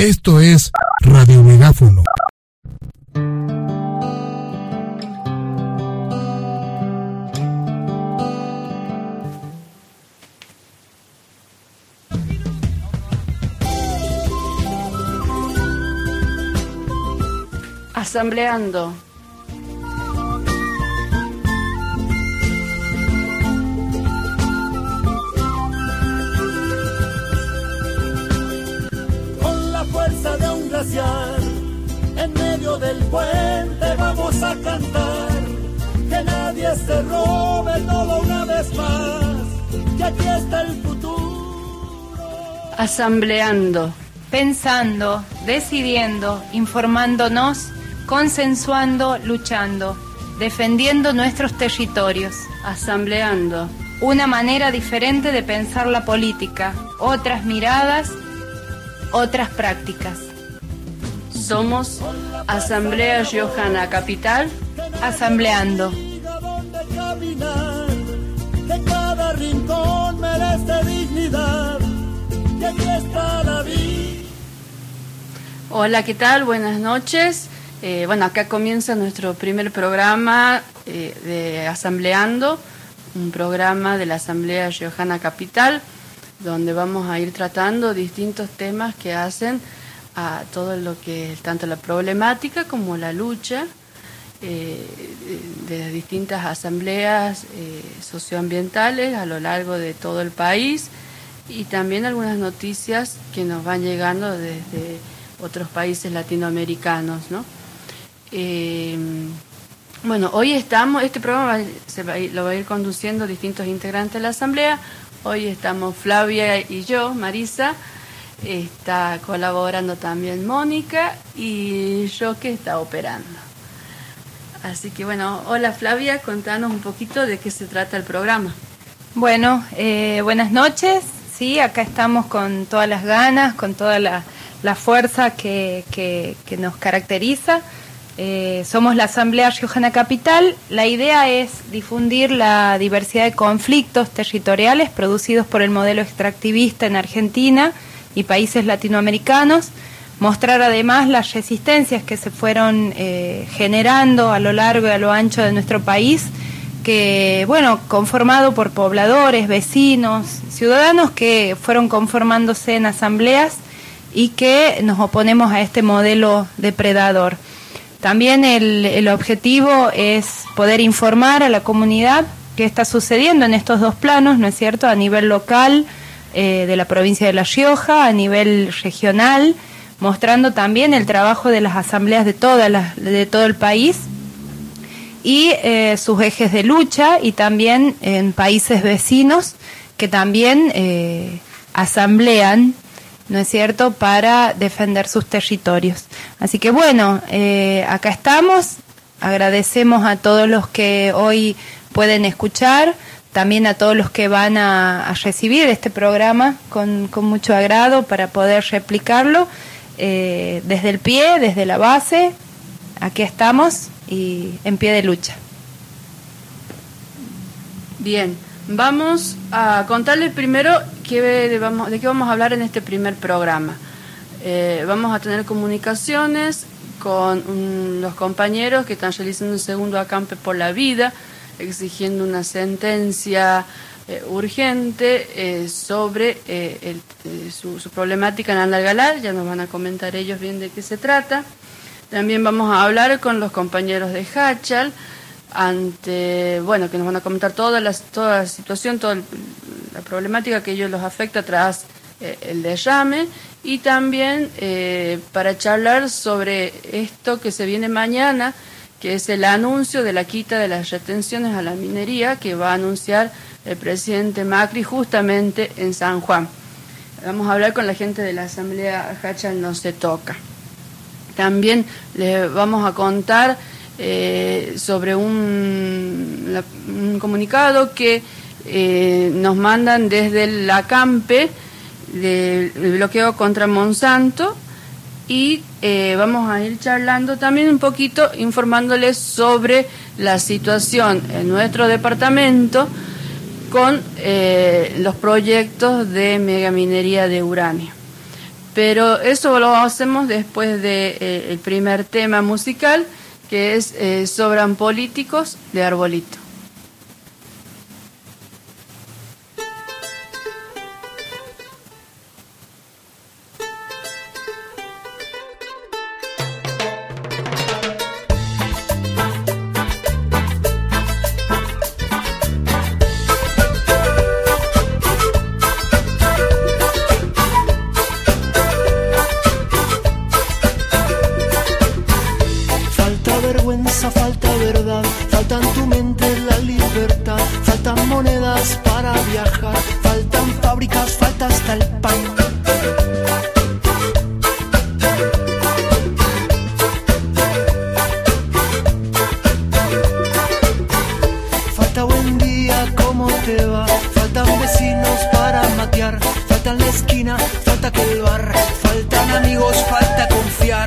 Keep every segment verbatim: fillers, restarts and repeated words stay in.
Esto es Radio Megáfono. Asambleando. Con la fuerza de un glaciar, en medio del puente vamos a cantar. Que nadie se robe todo una vez más, que aquí está el futuro. Asambleando. Pensando, decidiendo, informándonos, consensuando, luchando, defendiendo nuestros territorios. Asambleando. Una manera diferente de pensar la política, otras miradas, otras prácticas. Somos Asamblea Riojana Capital. Asambleando. Que cada rincón merece dignidad, que aquí está la vida. Hola, ¿qué tal? Buenas noches. Eh, bueno, acá comienza nuestro primer programa eh, de Asambleando, un programa de la Asamblea Riojana Capital, donde vamos a ir tratando distintos temas que hacen a todo lo que es tanto la problemática como la lucha eh, de las distintas asambleas eh, socioambientales a lo largo de todo el país, y también algunas noticias que nos van llegando desde otros países latinoamericanos, ¿no? Eh, bueno, hoy estamos, este programa va, se va, lo va a ir conduciendo distintos integrantes de la Asamblea. Hoy estamos Flavia y yo, Marisa, está colaborando también Mónica y yo que está operando. Así que bueno, hola Flavia, contanos un poquito de qué se trata el programa. Bueno, eh, buenas noches, sí, acá estamos con todas las ganas, con toda la... la fuerza que, que, que nos caracteriza. Eh, somos la Asamblea Riojana Capital. La idea es difundir la diversidad de conflictos territoriales producidos por el modelo extractivista en Argentina y países latinoamericanos, mostrar además las resistencias que se fueron eh, generando a lo largo y a lo ancho de nuestro país, que, bueno, conformado por pobladores, vecinos, ciudadanos que fueron conformándose en asambleas y que nos oponemos a este modelo depredador. También el, el objetivo es poder informar a la comunidad qué está sucediendo en estos dos planos, ¿no es cierto?, a nivel local eh, de la provincia de La Rioja, a nivel regional, mostrando también el trabajo de las asambleas de, toda la, de todo el país y eh, sus ejes de lucha, y también en países vecinos que también eh, asamblean, ¿no es cierto?, para defender sus territorios. Así que bueno, eh, acá estamos, agradecemos a todos los que hoy pueden escuchar, también a todos los que van a, a recibir este programa con, con mucho agrado para poder replicarlo eh, desde el pie, desde la base. Aquí estamos y en pie de lucha. Bien, vamos a contarles primero qué de, vamos, de qué vamos a hablar en este primer programa. Eh, vamos a tener comunicaciones con un, los compañeros que están realizando un segundo acampe por la vida, exigiendo una sentencia eh, urgente eh, sobre eh, el, eh, su, su problemática en Andalgalá. Ya nos van a comentar ellos bien de qué se trata. También vamos a hablar con los compañeros de Hachal, ante, bueno, que nos van a comentar toda la, toda la situación, toda la problemática que a ellos los afecta tras eh, el derrame, y también eh, para charlar sobre esto que se viene mañana, que es el anuncio de la quita de las retenciones a la minería que va a anunciar el presidente Macri justamente en San Juan. Vamos a hablar con la gente de la Asamblea Hachal No Se Toca. También les vamos a contar eh, sobre un, la, un comunicado que eh, nos mandan desde el acampe del bloqueo contra Monsanto, y eh, vamos a ir charlando también un poquito, informándoles sobre la situación en nuestro departamento con eh, los proyectos de megaminería de uranio. pero eso lo hacemos después del de, eh, primer tema musical, que es eh, Sobran Políticos, de Arbolito. Falta verdad, falta en tu mente la libertad, faltan monedas para viajar, faltan fábricas, falta hasta el pan. Falta buen día, ¿cómo te va? Faltan vecinos para matear, falta en la esquina, falta que el bar, faltan amigos, falta confiar.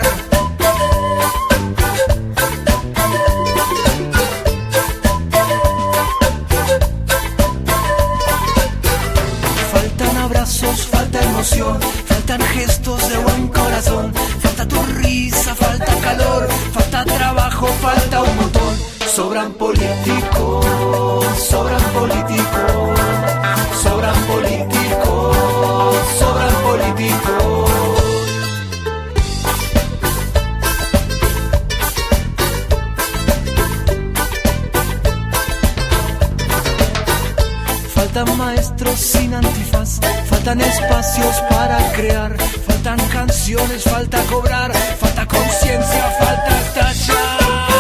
Falta emoción, faltan gestos de buen corazón, falta tu risa, falta calor, falta trabajo, falta un montón. Sobran políticos, sobran políticos, sobran políticos, sobran políticos. Faltan maestros sin antifaz, faltan espacios para crear, faltan canciones, falta cobrar, falta conciencia, falta tallar.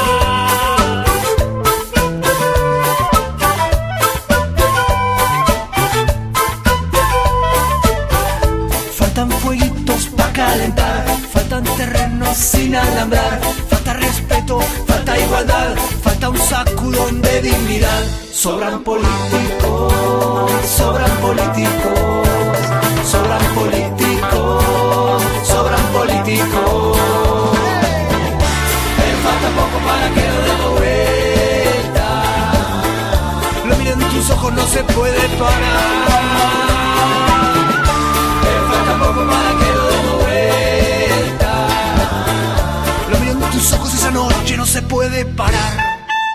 Faltan fueguitos para calentar, faltan terrenos sin alambrar, falta respeto, falta igualdad, falta un sacudón de dignidad. Sobran políticos, sobran políticos, sobran políticos, sobran políticos. Me falta poco para que lo dé vuelta. Lo miro en tus ojos, no se puede parar. Me falta poco para que lo dé vuelta. Lo miro en tus ojos, esa noche no se puede parar.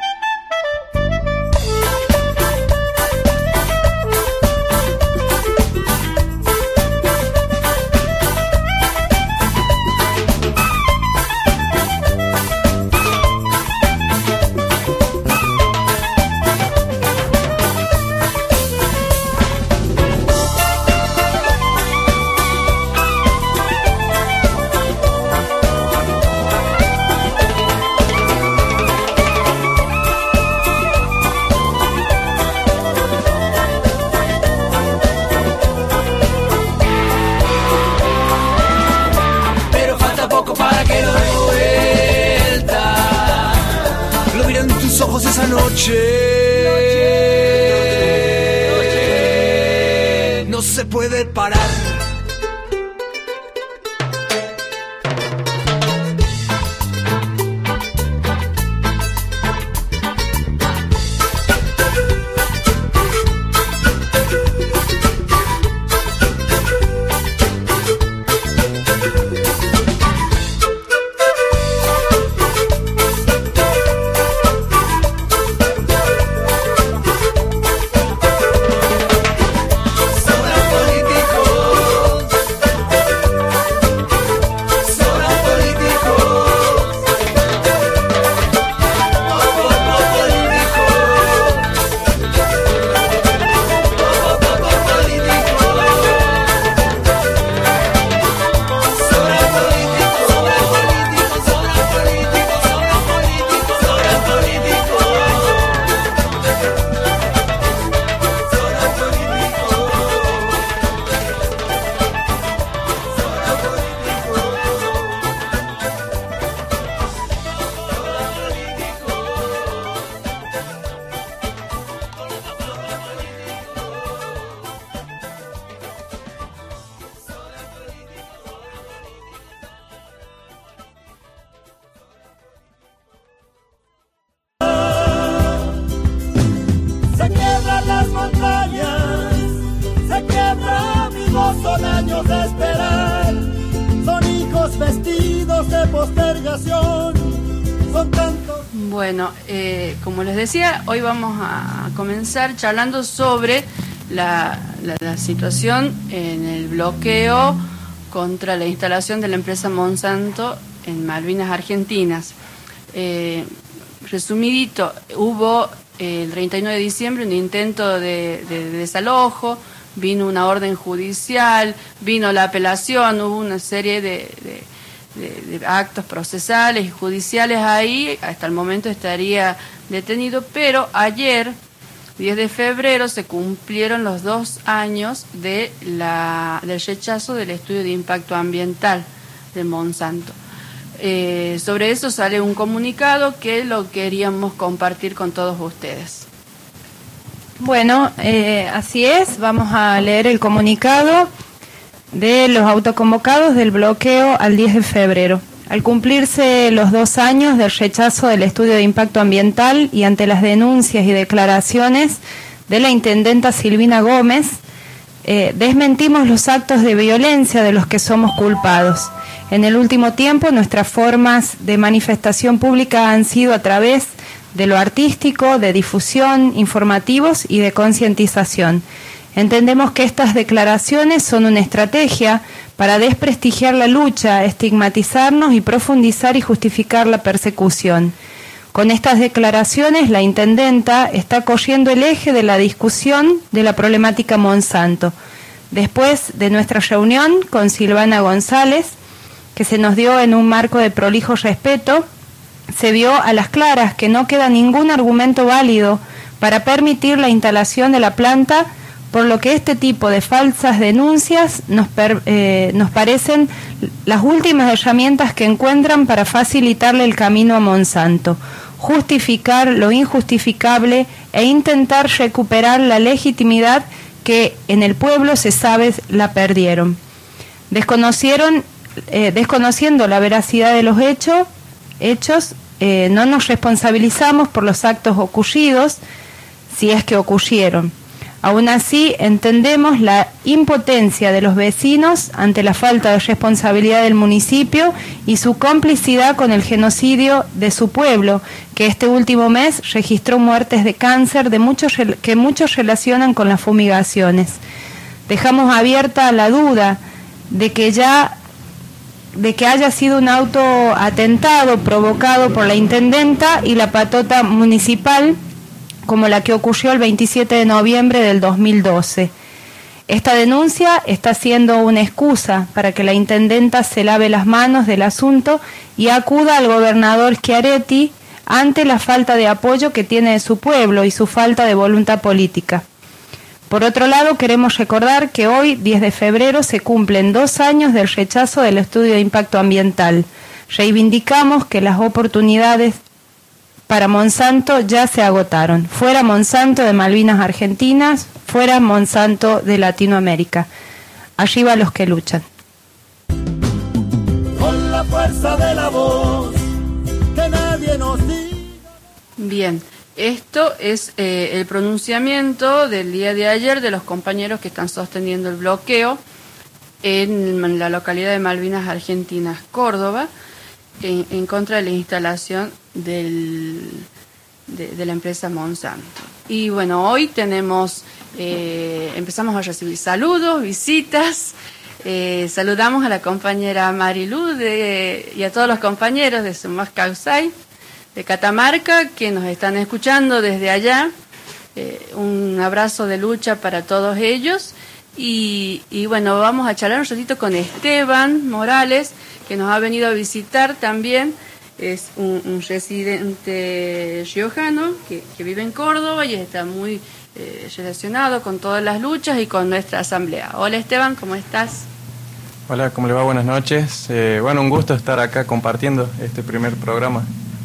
Esa noche, noche, no se puede parar. son años de esperar de postergación, son tantos. Bueno, eh, como les decía, hoy vamos a comenzar charlando sobre la, la, la situación en el bloqueo contra la instalación de la empresa Monsanto en Malvinas Argentinas. Eh, resumidito, hubo eh, el treinta y nueve de diciembre un intento de, de, de desalojo, vino una orden judicial, vino la apelación, hubo una serie de, de, de, de actos procesales y judiciales ahí, hasta el momento estaría detenido, pero ayer, diez de febrero, se cumplieron los dos años de la, del rechazo del estudio de impacto ambiental de Monsanto. Eh, sobre eso sale un comunicado que lo queríamos compartir con todos ustedes. Bueno, eh, así es, vamos a leer el comunicado de los autoconvocados del bloqueo al diez de febrero. Al cumplirse los dos años del rechazo del estudio de impacto ambiental y ante las denuncias y declaraciones de la intendenta Silvina Gómez, eh, desmentimos los actos de violencia de los que somos culpados. En el último tiempo, nuestras formas de manifestación pública han sido a través de lo artístico, de difusión, informativos y de concientización. Entendemos que estas declaraciones son una estrategia para desprestigiar la lucha, estigmatizarnos y profundizar y justificar la persecución. Con estas declaraciones, la intendenta está corriendo el eje de la discusión de la problemática Monsanto. Después de nuestra reunión con Silvana González, que se nos dio en un marco de prolijo respeto, se vio a las claras que no queda ningún argumento válido para permitir la instalación de la planta, por lo que este tipo de falsas denuncias nos, per, eh, nos parecen las últimas herramientas que encuentran para facilitarle el camino a Monsanto, justificar lo injustificable e intentar recuperar la legitimidad que en el pueblo se sabe la perdieron. Desconocieron, eh, desconociendo la veracidad de los hechos, hechos eh, no nos responsabilizamos por los actos ocurridos, si es que ocurrieron. Aún así, entendemos la impotencia de los vecinos ante la falta de responsabilidad del municipio y su complicidad con el genocidio de su pueblo, que este último mes registró muertes de cáncer de muchos, que muchos relacionan con las fumigaciones. Dejamos abierta la duda de que ya de que haya sido un autoatentado provocado por la intendenta y la patota municipal, como la que ocurrió el veintisiete de noviembre del dos mil doce. Esta denuncia está siendo una excusa para que la intendenta se lave las manos del asunto y acuda al gobernador Schiaretti ante la falta de apoyo que tiene de su pueblo y su falta de voluntad política. Por otro lado, queremos recordar que hoy, diez de febrero, se cumplen dos años del rechazo del estudio de impacto ambiental. Reivindicamos que las oportunidades para Monsanto ya se agotaron. Fuera Monsanto de Malvinas Argentinas, fuera Monsanto de Latinoamérica. Arriba los que luchan. Con la fuerza de la voz, que nadie nos diga. Bien, esto es eh, el pronunciamiento del día de ayer de los compañeros que están sosteniendo el bloqueo en la localidad de Malvinas Argentinas, Córdoba, en, en contra de la instalación del, de, de la empresa Monsanto. Y bueno, hoy tenemos, eh, empezamos a recibir saludos, visitas, eh, saludamos a la compañera Marilú de, y a todos los compañeros de Sumas Causay, de Catamarca, que nos están escuchando desde allá. Eh, un abrazo de lucha para todos ellos. Y, y bueno, vamos a charlar un ratito con Esteban Morales, que nos ha venido a visitar también. Es un, un residente riojano que, que vive en Córdoba y está muy eh, relacionado con todas las luchas y con nuestra asamblea. Hola Esteban, ¿cómo estás? Hola, ¿cómo le va? Buenas noches. Eh, bueno, un gusto estar acá compartiendo este primer programa.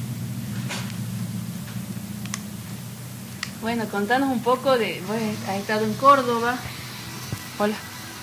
Bueno, contanos un poco de... Vos has estado en Córdoba. Hola.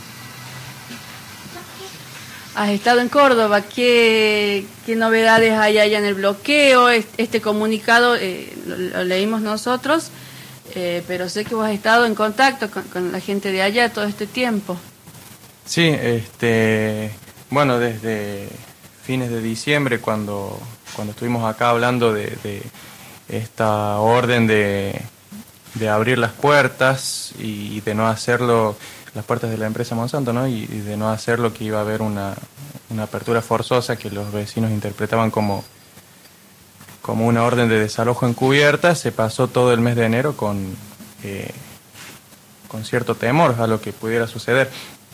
Has estado en Córdoba. ¿Qué, qué novedades hay allá en el bloqueo? Este comunicado eh, lo, lo leímos nosotros, eh, pero sé que vos has estado en contacto con, con la gente de allá todo este tiempo. Sí, este, bueno, desde fines de diciembre, cuando, cuando estuvimos acá hablando de, de esta orden de, de abrir las puertas y de no hacerlo, las puertas de la empresa Monsanto, ¿no? Y, y de no hacerlo, que iba a haber una, una apertura forzosa que los vecinos interpretaban como, como una orden de desalojo encubierta. Se pasó todo el mes de enero con, eh, con cierto temor a lo que pudiera suceder.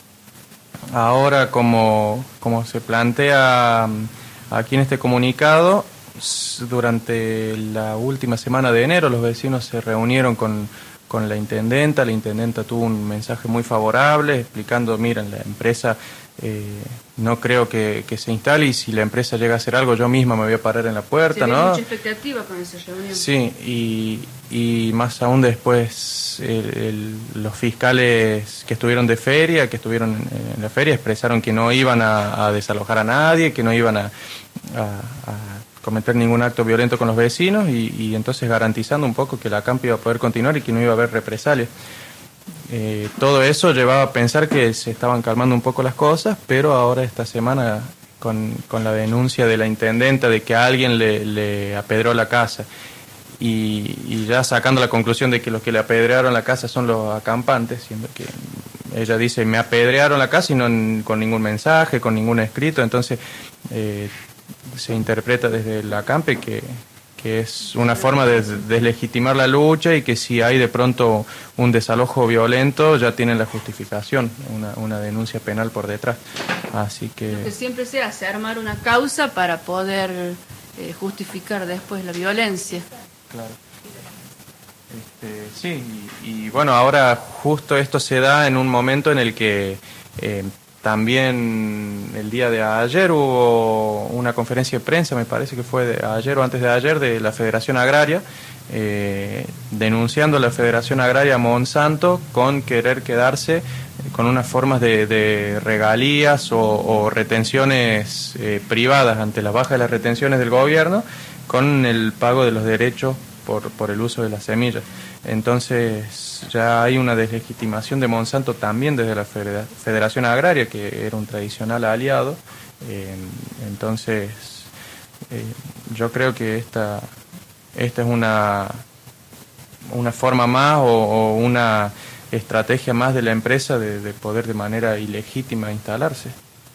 Ahora, como, como se plantea aquí en este comunicado, durante la última semana de enero los vecinos se reunieron con, con la intendenta. La intendenta tuvo un mensaje muy favorable explicando: miren, la empresa eh, no creo que, que se instale, y si la empresa llega a hacer algo, yo misma me voy a parar en la puerta, sí, ¿no? Mucha expectativa con esa reunión. Sí, y, y más aún después el, el, los fiscales que estuvieron de feria, que estuvieron en, en la feria, expresaron que no iban a, a desalojar a nadie, que no iban a, a, a cometer ningún acto violento con los vecinos, y, y entonces garantizando un poco que la ACAMP iba a poder continuar y que no iba a haber represalias. Eh, todo eso llevaba a pensar que se estaban calmando un poco las cosas, pero ahora esta semana, con, con la denuncia de la intendenta de que alguien le, le apedreó la casa, y, y ya sacando la conclusión de que los que le apedrearon la casa son los acampantes, siendo que ella dice: me apedrearon la casa, y no con ningún mensaje, con ningún escrito. Entonces eh, se interpreta desde la ACAMPE que, que es una forma de deslegitimar la lucha, y que si hay de pronto un desalojo violento ya tienen la justificación, una, una denuncia penal por detrás. Así que... Lo que siempre se hace, armar una causa para poder eh, justificar después la violencia. Claro. Este, sí, y, y bueno, ahora justo esto se da en un momento en el que eh, también el día de ayer hubo una conferencia de prensa, me parece que fue de ayer o antes de ayer, de la Federación Agraria, eh, denunciando la Federación Agraria Monsanto con querer quedarse con unas formas de, de regalías o, o retenciones eh, privadas ante la baja de las retenciones del gobierno, con el pago de los derechos por, por el uso de las semillas. Entonces ya hay una deslegitimación de Monsanto también desde la Federación Agraria, que era un tradicional aliado. Eh, entonces eh, yo creo que esta, esta es una, una forma más o, o una estrategia más de la empresa de, de poder de manera ilegítima instalarse.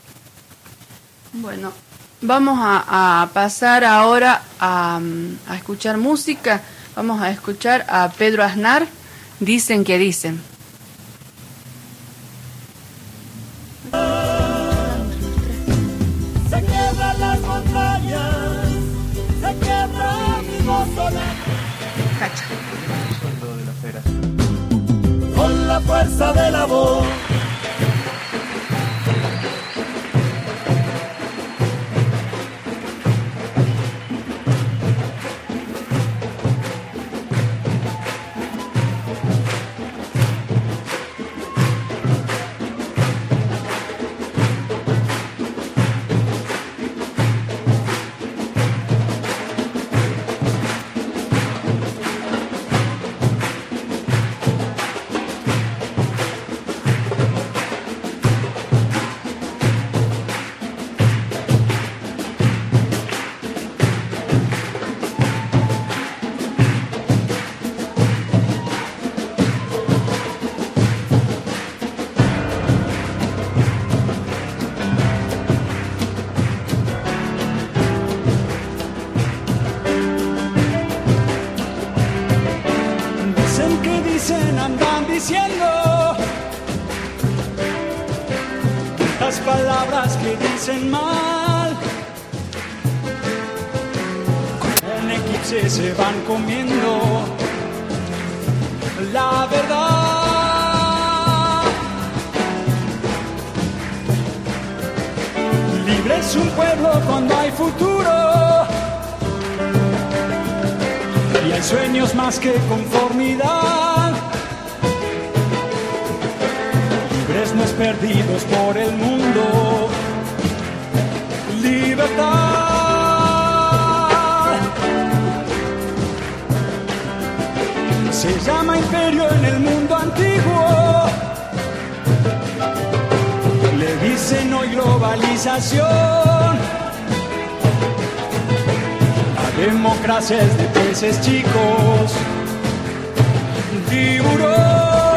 Bueno, vamos a, a pasar ahora a, a escuchar música. Vamos a escuchar a Pedro Aznar, Dicen que dicen. Se quiebran las montañas, se quiebra mi mozola. Cacha. Con la fuerza de la voz. Diciendo tantas palabras que dicen mal, con eclipse se van comiendo la verdad. Libre es un pueblo cuando hay futuro, y hay sueños más que conformidad. Libres perdidos por el mundo, libertad. Se llama imperio en el mundo antiguo, le dicen hoy globalización. democracia es de peces chicos. Tiburón.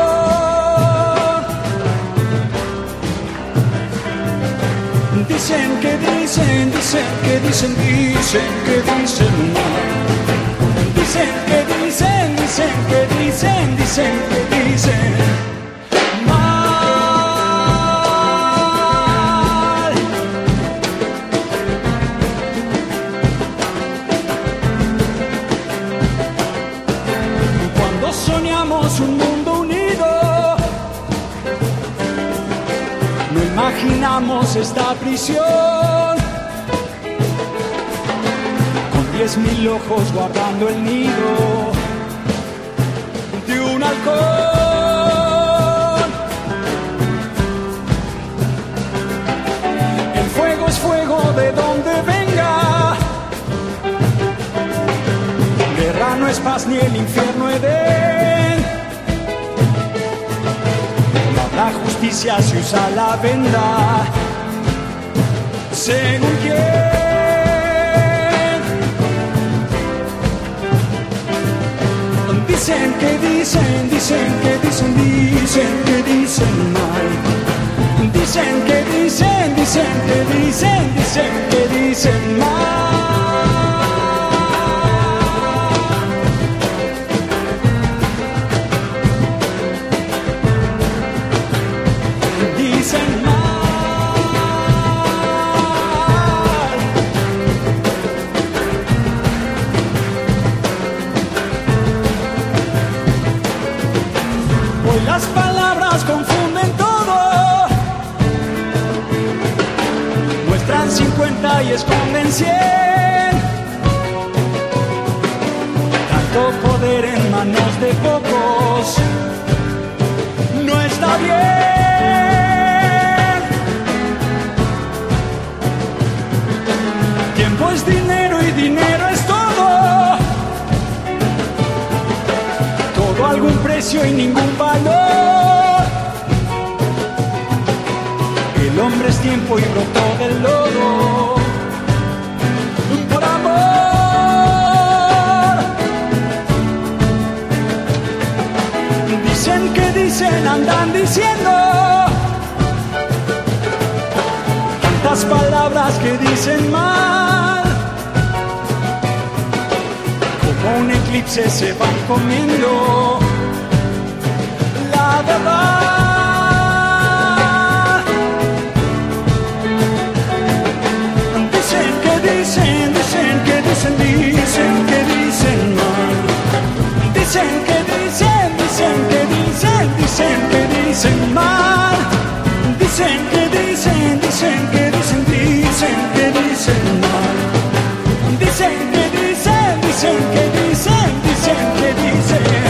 Dicen que dicen, dicen que dicen, dicen que dicen mal. Dicen que dicen, dicen que dicen, dicen que dicen mal. Cuando soñamos un mundo unido, no imaginamos esta prisión, con diez mil ojos guardando el nido de un halcón. El fuego es fuego de donde venga, guerra no es paz ni el infierno Edén. La justicia se usa la venda, según quién. Dicen que dicen, dicen que dicen, dicen que dicen mal. Dicen que dicen, dicen que dicen, dicen que dicen mal. Las palabras confunden todo, muestran cincuenta y esconden cien. Tanto poder en manos de pocos no está bien. Tiempo es dinero y dinero es todo, todo a algún precio y ningún valor. El hombre es tiempo y brotó del lodo por amor. Dicen que dicen, andan diciendo tantas palabras que dicen mal. Como un eclipse se van comiendo la verdad. Dicen que dicen, dicen que dicen, dicen que dicen mal. Dicen que dicen, dicen que dicen, dicen que dicen mal. Dicen que dicen, dicen que dicen, dicen que dicen mal. Dicen que dicen, dicen que dicen, dicen que dicen.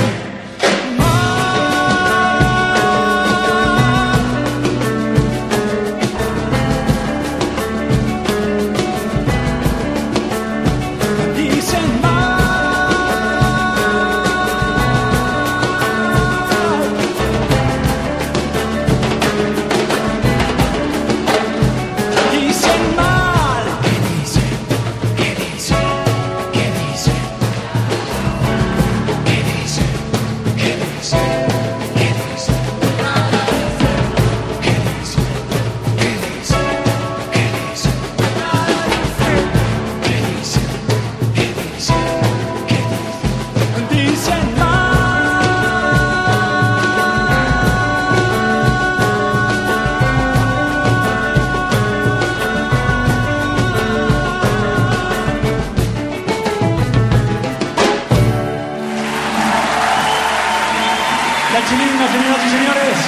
Chilinga, señoras y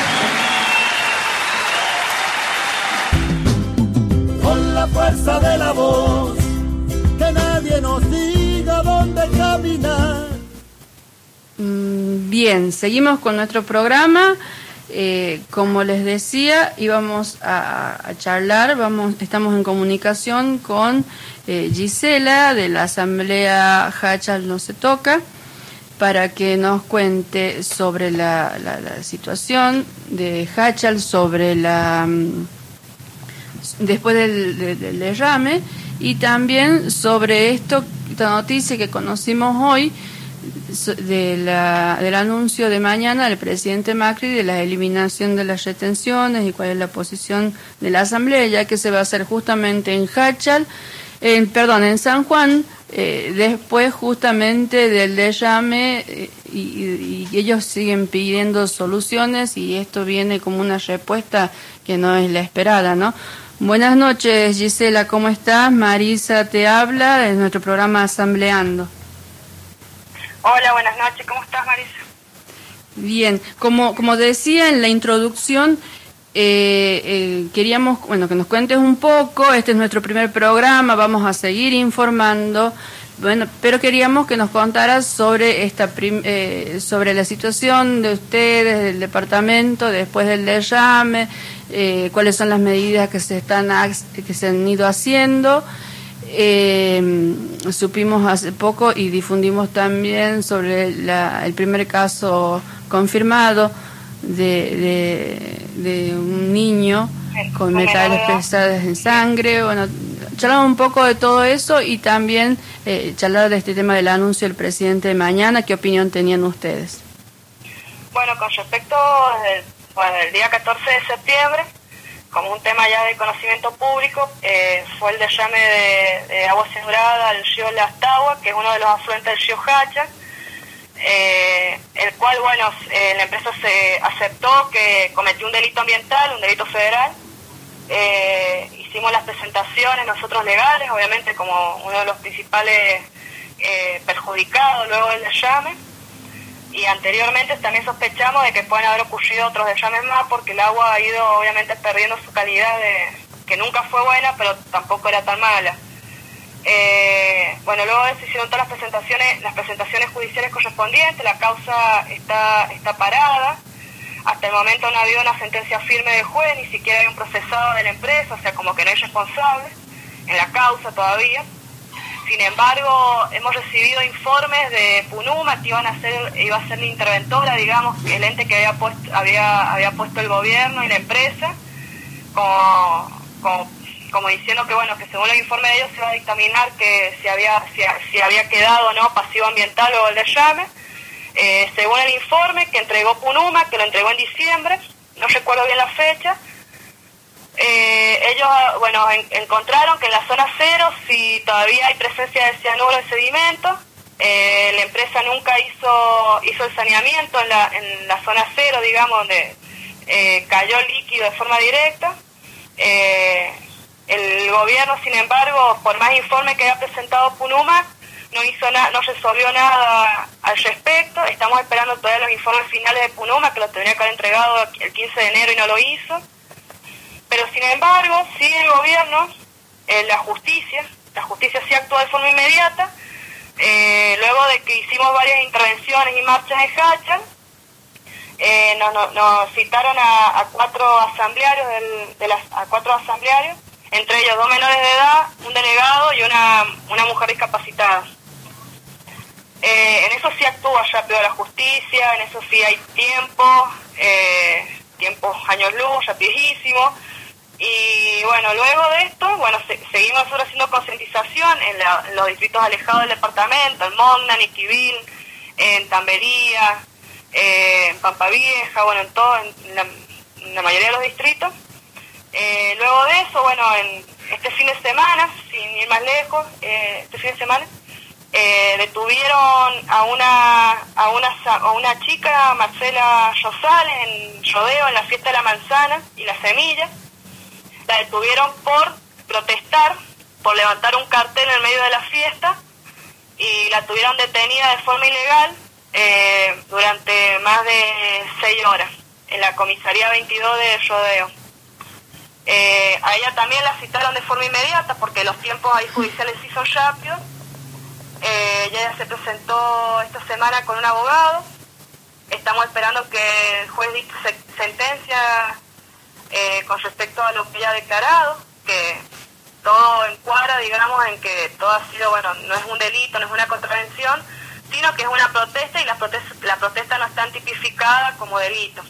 señores. Con la fuerza de la voz, que nadie nos diga dónde caminar. Bien, seguimos con nuestro programa. Eh, como les decía, íbamos a, a charlar, vamos, estamos en comunicación con eh, Gisela de la Asamblea Hachal No Se Toca, para que nos cuente sobre la, la, la situación de Hachal, sobre la después del, del, del derrame, y también sobre esto esta noticia que conocimos hoy de la, del anuncio de mañana del presidente Macri de la eliminación de las retenciones y cuál es la posición de la Asamblea, ya que se va a hacer justamente en Hachal, en, perdón, en San Juan, eh, después justamente del derrame, eh, y, y, y ellos siguen pidiendo soluciones y esto viene como una respuesta que no es la esperada, ¿no? Buenas noches, Gisela, ¿cómo estás? Marisa te habla de nuestro programa Asambleando. Hola, buenas noches, ¿cómo estás, Marisa? Bien, como como decía en la introducción, eh, eh, queríamos, bueno, que nos cuentes un poco. Este es nuestro primer programa, vamos a seguir informando, bueno, pero queríamos que nos contaras sobre esta prim, eh, sobre la situación de ustedes, del departamento, después del derrame, eh, cuáles son las medidas que se están que se han ido haciendo. Eh, supimos hace poco y difundimos también sobre la, el primer caso confirmado de, de, de un niño con metales pesados en sangre. Bueno, charlamos un poco de todo eso y también eh, charlar de este tema del anuncio del presidente de mañana. ¿Qué opinión tenían ustedes? Bueno, con respecto al bueno, el día catorce de septiembre, como un tema ya de conocimiento público, eh, fue el derrame de, de agua censurada al río Las Tahuas, que es uno de los afluentes del río Hacha, eh, el cual, bueno, eh, la empresa se aceptó que cometió un delito ambiental, un delito federal. Eh, hicimos las presentaciones nosotros legales, obviamente como uno de los principales eh, perjudicados luego del derrame. Y anteriormente también sospechamos de que pueden haber ocurrido otros derrames más porque el agua ha ido obviamente perdiendo su calidad, de que nunca fue buena, pero tampoco era tan mala. Eh, bueno, luego de eso hicieron todas las presentaciones, las presentaciones judiciales correspondientes, la causa está, está parada. Hasta el momento no ha habido una sentencia firme del juez, ni siquiera hay un procesado de la empresa, o sea, como que no hay responsable en la causa todavía. Sin embargo, hemos recibido informes de Punuma que iban a ser, iba a ser la interventora, digamos, el ente que había puesto, había, había puesto el gobierno y la empresa, como, como, como diciendo que bueno, que según los informes de ellos se iba a dictaminar que si había, si, si había quedado no pasivo ambiental o el derrame. Eh, según el informe que entregó Punuma, que lo entregó en diciembre, no recuerdo bien la fecha. Eh, ellos, bueno, en, encontraron que en la zona cero, si todavía hay presencia de cianuro de sedimento, eh, la empresa nunca hizo hizo el saneamiento en la, en la zona cero, digamos, donde eh, cayó líquido de forma directa. Eh, el gobierno, sin embargo, por más informes que haya presentado Punuma, no hizo nada, no resolvió nada al respecto. Estamos esperando todavía los informes finales de Punuma, que los tendría que haber entregado el quince de enero y no lo hizo. Pero sin embargo, sí el gobierno, eh, la justicia, la justicia sí actuó de forma inmediata, eh, luego de que hicimos varias intervenciones y marchas en Hacha, eh, nos, nos, nos citaron a, a cuatro asamblearios, del, de las, a cuatro asamblearios, entre ellos dos menores de edad, un delegado y una, una mujer discapacitada. Eh, en eso sí actúa rápido la justicia, en eso sí hay tiempo, eh, tiempos años luz, rapidísimo. Y bueno, luego de esto, bueno, se, seguimos nosotros haciendo concientización en, la, en los distritos alejados del departamento, en Mogna, en Iquibil, en Tambería, eh, en Pampa Vieja, bueno, en todo, en la, en la mayoría de los distritos. Eh, luego de eso, bueno, en este fin de semana, sin ir más lejos, eh, este fin de semana, eh, detuvieron a una a una a una chica, Marcela Rosales, en Rodeo, en la fiesta de la manzana y la semilla. La detuvieron por protestar, por levantar un cartel en el medio de la fiesta, y la tuvieron detenida de forma ilegal eh, durante más de seis horas en la comisaría veintidós de Rodeo. Eh, a ella también la citaron de forma inmediata porque los tiempos ahí judiciales sí son rápidos. Eh, ella se presentó esta semana con un abogado. Estamos esperando que el juez dicte sentencia eh, con respecto a lo que ella ha declarado, que todo encuadra, digamos, en que todo ha sido, bueno, no es un delito, no es una contravención, sino que es una protesta y la protesta, la protesta no está tipificada como delito.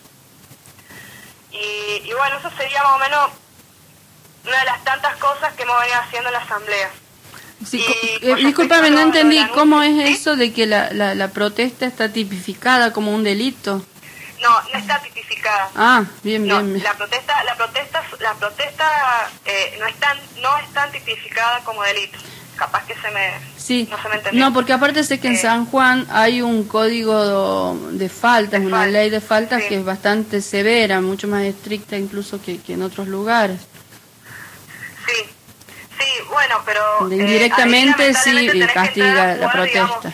Y, y bueno, eso sería más o menos una de las tantas cosas que hemos venido haciendo en la Asamblea. Sí, Y eh, con discúlpame, respecto no a lo- entendí. lo del ¿Cómo es anuncio, ¿sí? eso de que la, la, la protesta está tipificada como un delito? No, no está tipificada. Ah, bien, No, bien. bien. la protesta, la protesta, la protesta eh, no están, no están tipificada como delito. Capaz que se me, Sí, no se me entendió. no, porque aparte sé que en Eh, San Juan hay un código de faltas, De una faltas, ley de faltas sí. que es bastante severa, mucho más estricta incluso que, que en otros lugares. Sí, sí, bueno, pero De eh, indirectamente ahí, sí lamentablemente, tenés que castiga entrar a la jugar, protesta. digamos,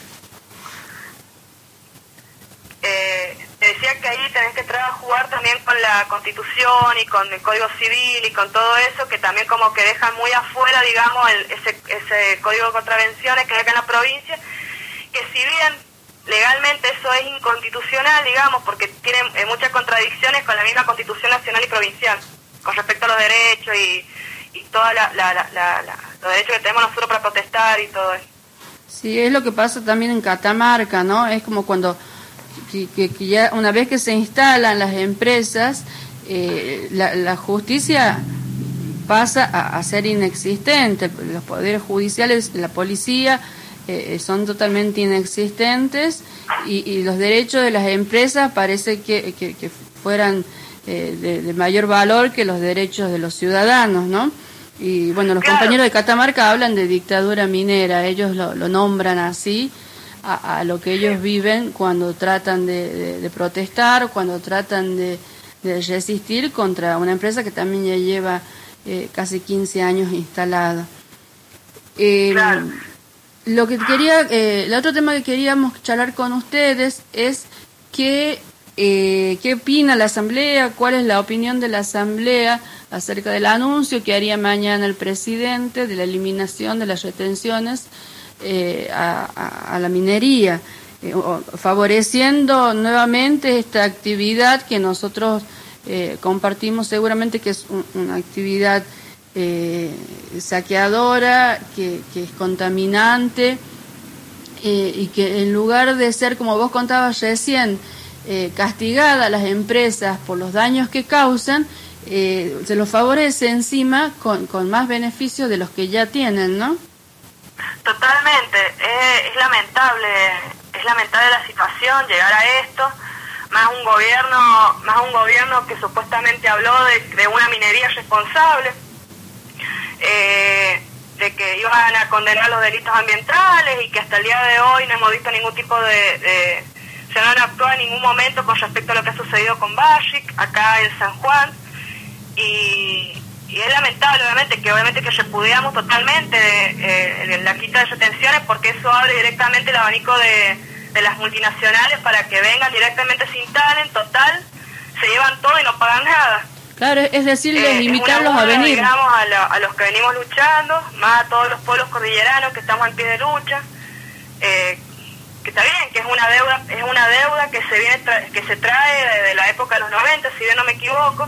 eh, te decía que ahí tenés que entrar a jugar también con la Constitución y con el Código Civil y con todo eso, que también como que dejan muy afuera, digamos, el, ese, ese Código de Contravenciones que hay acá en la provincia, que si bien legalmente eso es inconstitucional, digamos, porque tiene eh, muchas contradicciones con la misma Constitución nacional y provincial, con respecto a los derechos y, y todos la, la, la, la, la, los derechos que tenemos nosotros para protestar y todo eso. Sí, es lo que pasa también en Catamarca, ¿no? Es como cuando que, que, que ya una vez que se instalan las empresas, eh, la, la justicia pasa a, a ser inexistente. Los poderes judiciales, la policía, eh, son totalmente inexistentes y, y los derechos de las empresas parece que, que, que fueran eh, de, de mayor valor que los derechos de los ciudadanos, ¿no? Y bueno, los Claro. compañeros de Catamarca hablan de dictadura minera, ellos lo, lo nombran así a, a lo que ellos viven cuando tratan de, de, de protestar, cuando tratan de, de resistir contra una empresa que también ya lleva eh, casi quince años instalada. Eh, Claro. Lo que quería, eh, el otro tema que queríamos charlar con ustedes es que eh, qué opina la Asamblea, cuál es la opinión de la Asamblea acerca del anuncio que haría mañana el presidente de la eliminación de las retenciones eh, a, a, a la minería, eh, o, favoreciendo nuevamente esta actividad que nosotros eh, compartimos seguramente que es un, una actividad eh, saqueadora, que, que es contaminante eh, y que en lugar de ser, como vos contabas recién, eh, castigada a las empresas por los daños que causan, eh, se los favorece encima con, con más beneficios de los que ya tienen, ¿no? Totalmente, es, es lamentable, es lamentable la situación, llegar a esto, más un gobierno, más un gobierno que supuestamente habló de, de una minería responsable, eh, de que iban a condenar los delitos ambientales y que hasta el día de hoy no hemos visto ningún tipo de, de se no han actuado en ningún momento con respecto a lo que ha sucedido con Bashik acá en San Juan. Y, y es lamentable obviamente que obviamente que repudiamos totalmente eh, la quita de retenciones, porque eso abre directamente el abanico de, de las multinacionales para que vengan directamente, se instalen, total, se llevan todo y no pagan nada. Claro, es decirles, Eh, invitarlos es una a burla, venir. digamos, a, la- a los que venimos luchando, más a todos los pueblos cordilleranos que estamos en pie de lucha, eh, que está bien, que es una deuda, es una deuda que se viene tra- que se trae desde la época de los noventa, si bien no me equivoco.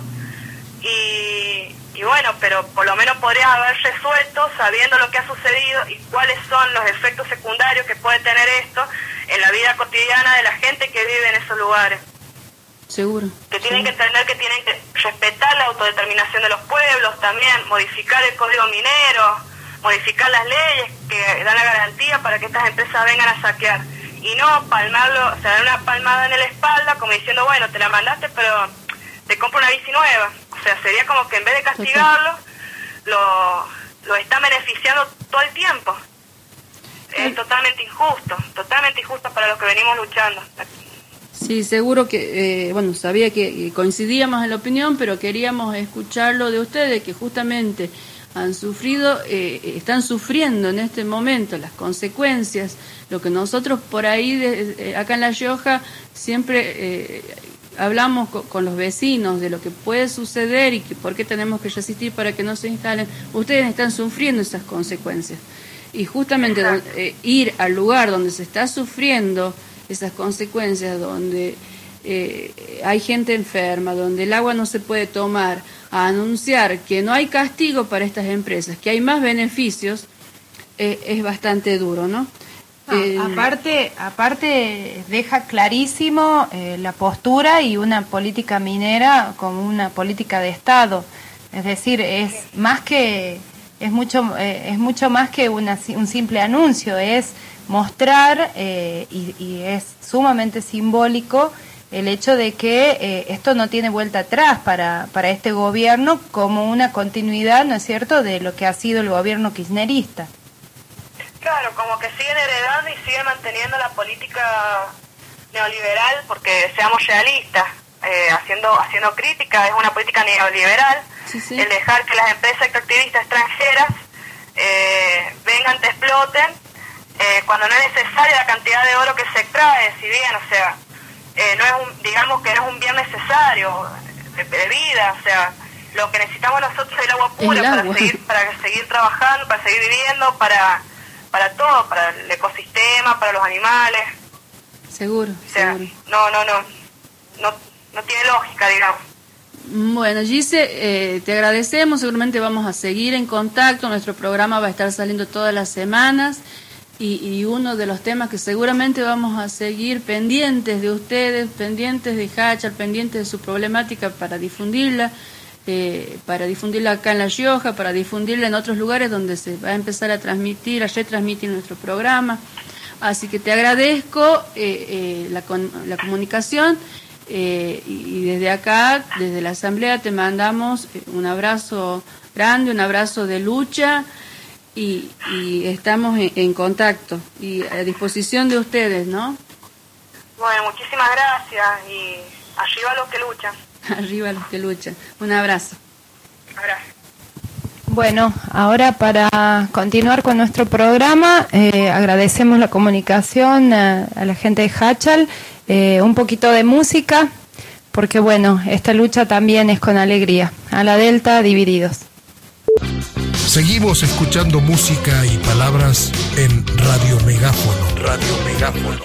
Y, y bueno, pero por lo menos podrías haber resuelto sabiendo lo que ha sucedido y cuáles son los efectos secundarios que puede tener esto en la vida cotidiana de la gente que vive en esos lugares. Seguro. Que tienen sí. que entender que tienen que respetar la autodeterminación de los pueblos, también modificar el código minero, modificar las leyes que dan la garantía para que estas empresas vengan a saquear. Y no palmarlo, o sea, dar una palmada en la espalda como diciendo, bueno, te la mandaste, pero te compro una bici nueva. O sea, sería como que en vez de castigarlo, lo, lo están beneficiando todo el tiempo. Es totalmente injusto, totalmente injusto para los que venimos luchando. Sí, seguro que, eh, bueno, sabía que coincidíamos en la opinión, pero queríamos escucharlo de ustedes, que justamente han sufrido, eh, están sufriendo en este momento las consecuencias, lo que nosotros por ahí, de, eh, acá en La Rioja, siempre eh, hablamos con, con los vecinos de lo que puede suceder y que por qué tenemos que resistir para que no se instalen. Ustedes están sufriendo esas consecuencias. Y justamente eh, ir al lugar donde se está sufriendo esas consecuencias, donde eh, hay gente enferma, donde el agua no se puede tomar, a anunciar que no hay castigo para estas empresas, que hay más beneficios, eh, es bastante duro, ¿no? Ah, Eh, aparte, aparte deja clarísimo eh, la postura y una política minera como una política de Estado. Es decir, es más que es mucho, eh, es mucho más que una, un simple anuncio, es mostrar eh, y, y es sumamente simbólico el hecho de que eh, esto no tiene vuelta atrás para, para este gobierno, como una continuidad, ¿no es cierto?, de lo que ha sido el gobierno kirchnerista. Claro, como que siguen heredando y siguen manteniendo la política neoliberal, porque seamos realistas, eh, haciendo haciendo crítica, es una política neoliberal, sí, sí. El dejar que las empresas extractivistas extranjeras eh, vengan, te exploten, eh, cuando no es necesaria la cantidad de oro que se extrae, si bien, o sea, eh, no es un, digamos que no es un bien necesario de, de vida, o sea, lo que necesitamos nosotros es el agua pura el agua. para seguir para seguir trabajando, para seguir viviendo, para para todo, para el ecosistema, para los animales. Seguro, o sea, seguro. No, no, no, no, no tiene lógica, digamos. Bueno, Gise, eh, te agradecemos, seguramente vamos a seguir en contacto, nuestro programa va a estar saliendo todas las semanas y, y uno de los temas que seguramente vamos a seguir pendientes de ustedes, pendientes de Hachal, pendientes de su problemática para difundirla, eh, para difundirla acá en La Rioja, para difundirla en otros lugares donde se va a empezar a transmitir, a retransmitir nuestro programa. Así que te agradezco eh, eh, la, con, la comunicación. Eh, y desde acá, desde la Asamblea, te mandamos un abrazo grande, un abrazo de lucha y, y estamos en, en contacto y a disposición de ustedes, ¿no? Bueno, muchísimas gracias y arriba los que luchan. Arriba los que luchan. Un abrazo. Gracias. Bueno, ahora para continuar con nuestro programa, eh, agradecemos la comunicación a, a la gente de Hachal. Eh, un poquito de música, porque bueno, esta lucha también es con alegría. A la Delta, divididos. Seguimos escuchando música y palabras en Radio Megáfono. Radio Megáfono.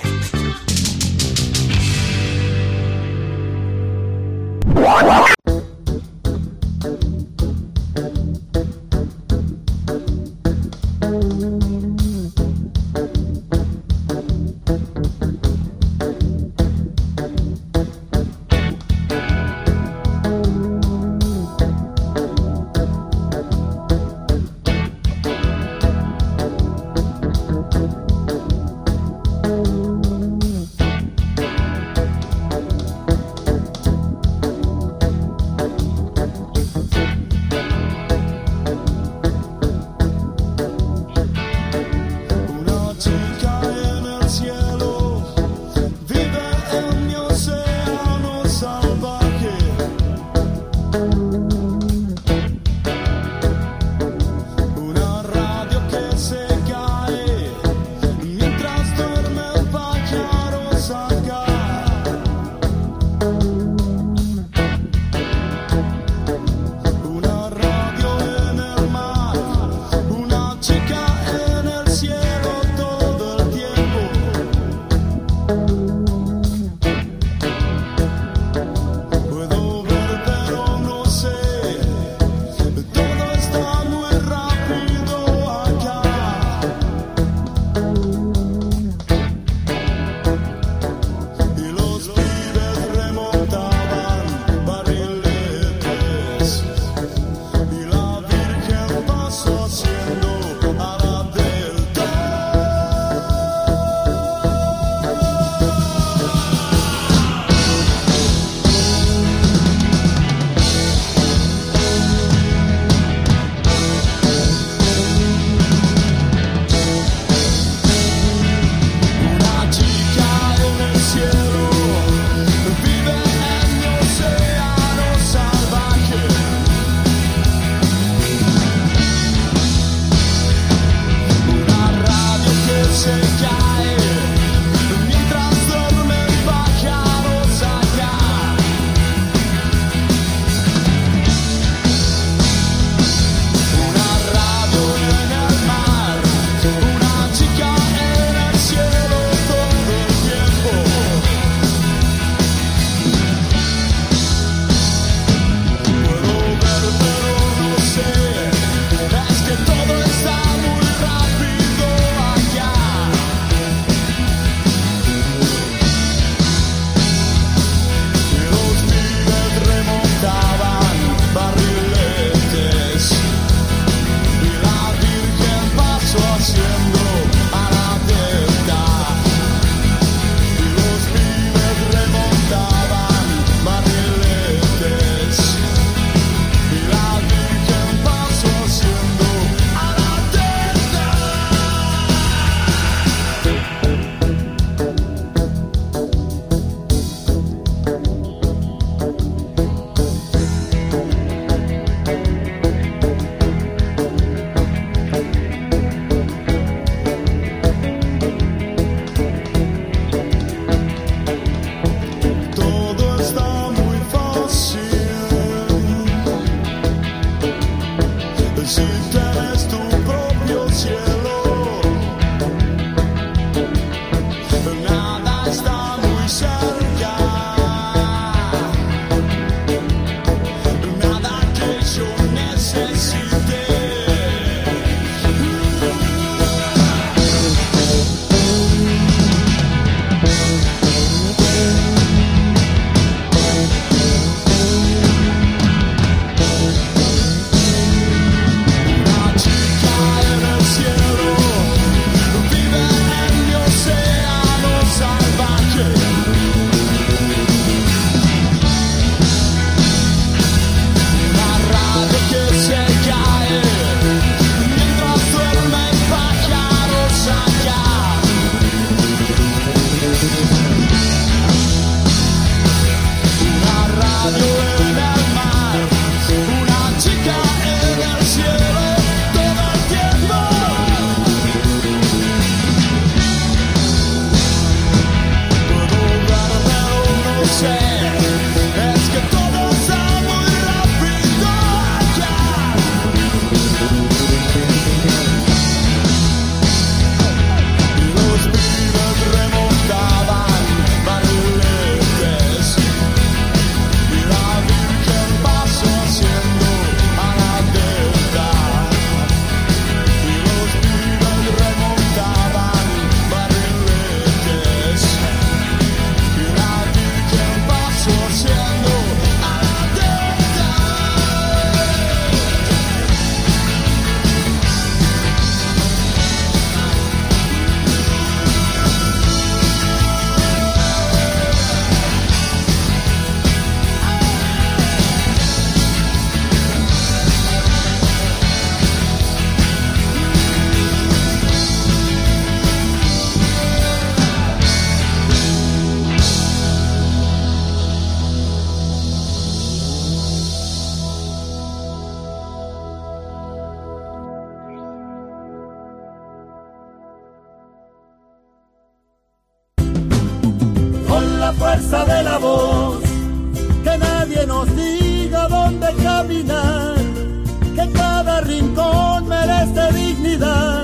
fuerza de la voz, que nadie nos diga dónde caminar, que cada rincón merece dignidad.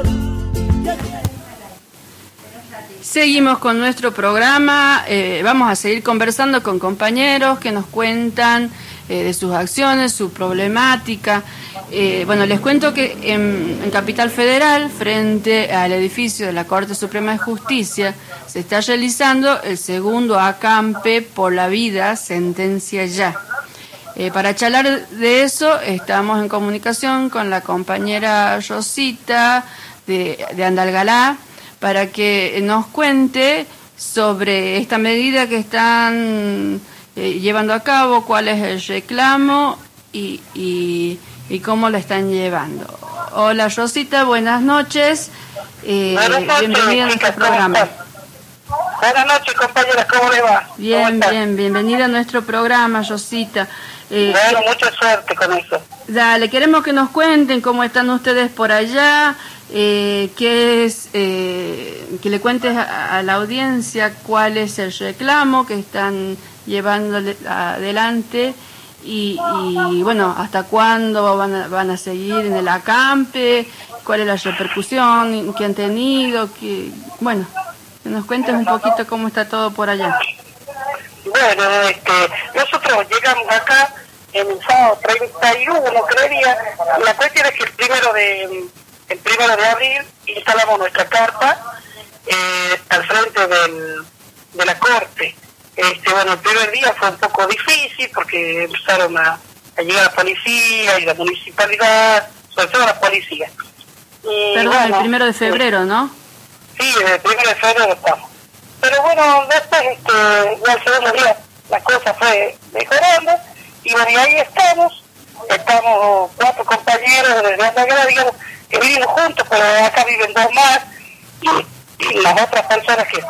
Seguimos con nuestro programa, eh, vamos a seguir conversando con compañeros que nos cuentan eh, de sus acciones, su problemática. Eh, bueno, les cuento que en, en Capital Federal, frente al edificio de la Corte Suprema de Justicia, se está realizando el segundo acampe por la vida, sentencia ya. Eh, para charlar de eso, estamos en comunicación con la compañera Rosita de, de Andalgalá, para que nos cuente sobre esta medida que están eh, llevando a cabo, cuál es el reclamo y, y, y cómo lo están llevando. Hola Rosita, buenas noches. Eh, buenas noches, bienvenida a nuestro programa. Buenas noches, compañeras, ¿cómo le va? Bien, bien, bienvenida a nuestro programa, Rosita. Eh, bueno, mucha suerte con eso. Dale, queremos que nos cuenten cómo están ustedes por allá, eh, qué es, eh, que le cuentes a, a la audiencia cuál es el reclamo que están llevando adelante y, y bueno, hasta cuándo van a, van a seguir en el acampe, cuál es la repercusión que han tenido, que, bueno, que nos cuentes un poquito cómo está todo por allá. Bueno, este, nosotros llegamos acá en el sábado treinta y uno, creería. La cuestión es que el primero de el primero de abril instalamos nuestra carpa eh, al frente del, de la corte. Este, bueno, el primer día fue un poco difícil porque empezaron a, a llegar la policía y la municipalidad, sobre todo la policía. Y, Perdón, bueno, el primero de febrero, ¿no? Sí, el primero de febrero estamos. Pero bueno, después, este, ya el segundo día, la cosa fue mejorando, y bueno, y ahí estamos, estamos cuatro compañeros de la guerra, digamos, que vivimos juntos, pero acá viven dos más, y, y las otras personas que,